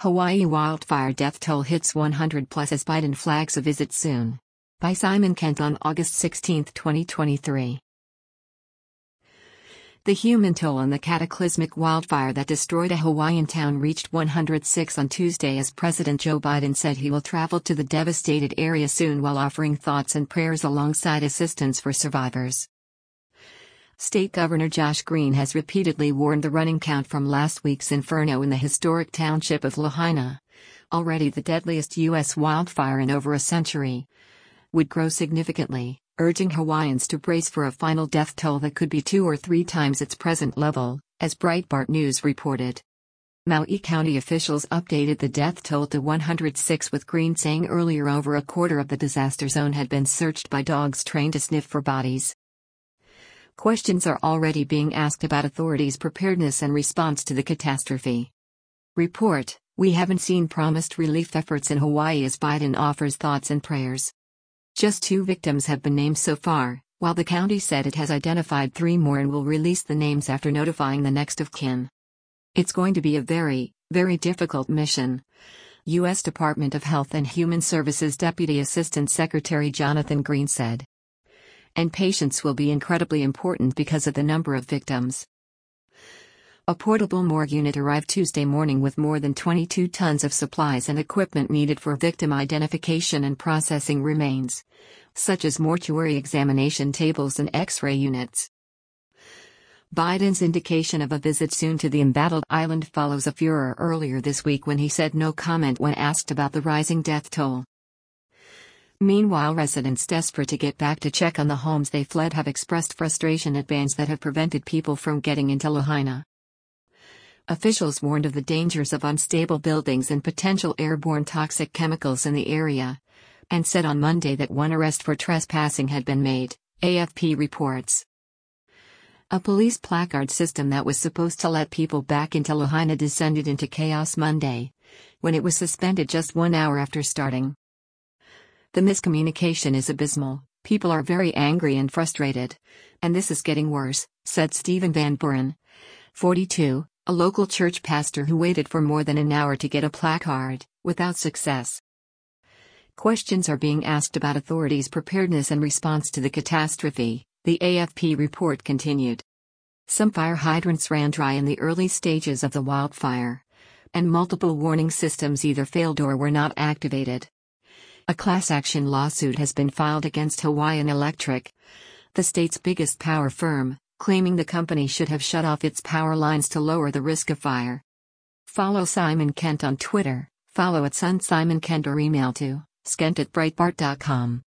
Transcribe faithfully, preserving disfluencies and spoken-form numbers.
Hawaii wildfire death toll hits one hundred plus as Biden flags a visit soon. By Simon Kent on August sixteenth, twenty twenty-three. The human toll on the cataclysmic wildfire that destroyed a Hawaiian town reached one hundred six on Tuesday as President Joe Biden said he will travel to the devastated area soon while offering thoughts and prayers alongside assistance for survivors. State Governor Josh Green has repeatedly warned the running count from last week's inferno in the historic township of Lahaina, already the deadliest U S wildfire in over a century, would grow significantly, urging Hawaiians to brace for a final death toll that could be two or three times its present level, as Breitbart News reported. Maui County officials updated the death toll to one hundred six, with Green saying earlier over a quarter of the disaster zone had been searched by dogs trained to sniff for bodies. Questions are already being asked about authorities' preparedness and response to the catastrophe. Report: We haven't seen promised relief efforts in Hawaii as Biden offers thoughts and prayers. Just two victims have been named so far, while the county said it has identified three more and will release the names after notifying the next of kin. It's going to be a very, very difficult mission, U S Department of Health and Human Services Deputy Assistant Secretary Jonathan Green said. And patience will be incredibly important because of the number of victims. A portable morgue unit arrived Tuesday morning with more than twenty-two tons of supplies and equipment needed for victim identification and processing remains, such as mortuary examination tables and X-ray units. Biden's indication of a visit soon to the embattled island follows a furor earlier this week when he said no comment when asked about the rising death toll. Meanwhile, residents desperate to get back to check on the homes they fled have expressed frustration at bans that have prevented people from getting into Lahaina. Officials warned of the dangers of unstable buildings and potential airborne toxic chemicals in the area, and said on Monday that one arrest for trespassing had been made, A F P reports. A police placard system that was supposed to let people back into Lahaina descended into chaos Monday, when it was suspended just one hour after starting. The miscommunication is abysmal, people are very angry and frustrated, and this is getting worse, said Stephen Van Buren, forty-two, a local church pastor who waited for more than an hour to get a placard, without success. Questions are being asked about authorities' preparedness and response to the catastrophe, the A F P report continued. Some fire hydrants ran dry in the early stages of the wildfire, and multiple warning systems either failed or were not activated. A class action lawsuit has been filed against Hawaiian Electric, the state's biggest power firm, claiming the company should have shut off its power lines to lower the risk of fire. Follow Simon Kent on Twitter, follow at Sun Simon Kent or email to skent at breitbart dot com.